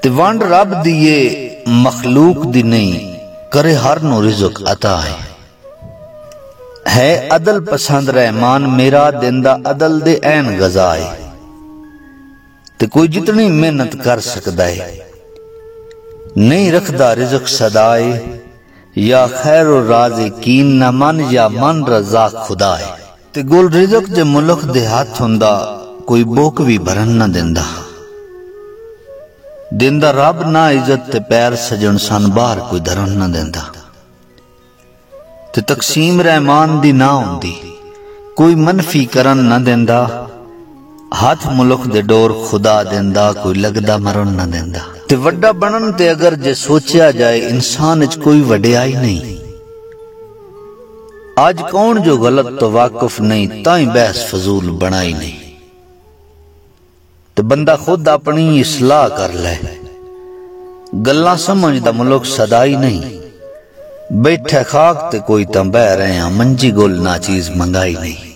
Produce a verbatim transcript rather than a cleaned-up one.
تے وانڈ رب دیے مخلوق دی نہیں کرے ہر نو رزق عطا ہے ہے عدل پسند رحمان میرا دندہ عدل دے این غذائے تے کوئی جتنی محنت کر سکدا ہے نہیں رکھدا رزق صدائے یا خیر و رازقین نہ من یا من رضا خدا ہے تے گل رزق دے ملک دے ہاتھ ہوندا کوئی بوک بھی بھرن نہ دیندا دندہ رب نہ عزت تے پیر سجن سن باہر کوئی دھرن نہ دیندا تے تقسیم رحمان دی نہ ہوندی کوئی منفی کرن نہ دیندا ہاتھ ملک دے ڈور خدا دیندا کوئی لگدا مرن نہ دیندا تے وڈا بنن تے اگر جے سوچیا جائے انسان اچ کوئی وڈیائی نہیں آج کون جو غلط تو واقف نہیں تائیں بحث فضول بنائی نہیں تے بندہ خود اپنی اصلاح کر لے گلاں سمجھ دا ملک صدائی نہیں بیٹھے خاک تے کوئی تم بہ رہے ہیں منجی گل نا چیز منگائی نہیں